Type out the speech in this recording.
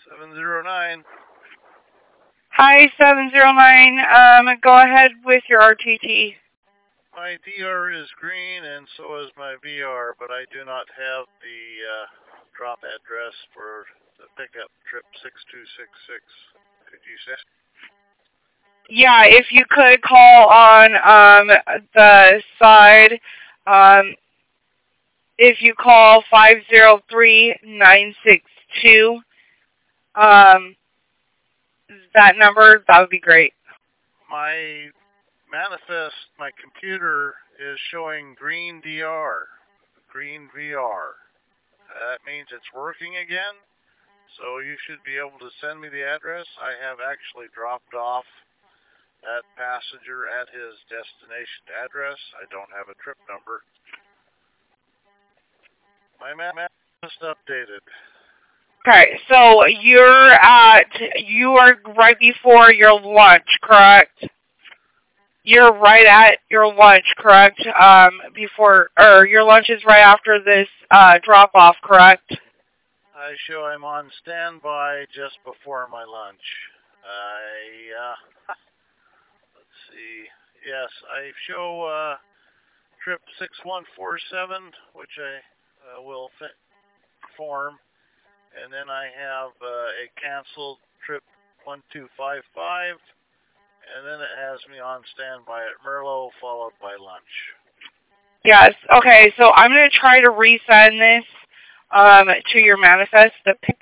709. Hi, 709. Go ahead with your RTT. My DR is green and so is my VR, but I do not have the drop address for the pickup trip 6266. Could you say? Yeah, if you could call on the side, if you call 503-962, that number, that would be great. My manifest, my computer is showing green DR, green VR. That means it's working again, so you should be able to send me the address. I have actually dropped off that passenger at his destination address. I don't have a trip number. My map is updated. Okay, so you are right before your lunch, correct? You're right at your lunch, correct? Your lunch is right after this drop-off, correct? I show I'm on standby just before my lunch. Let's see. Yes, I show trip 6147, which I will perform. And then I have a canceled trip 1255. And then it has me on standby at Merlot, followed by lunch. Yes. Okay, so I'm going to try to resend this to your manifest. The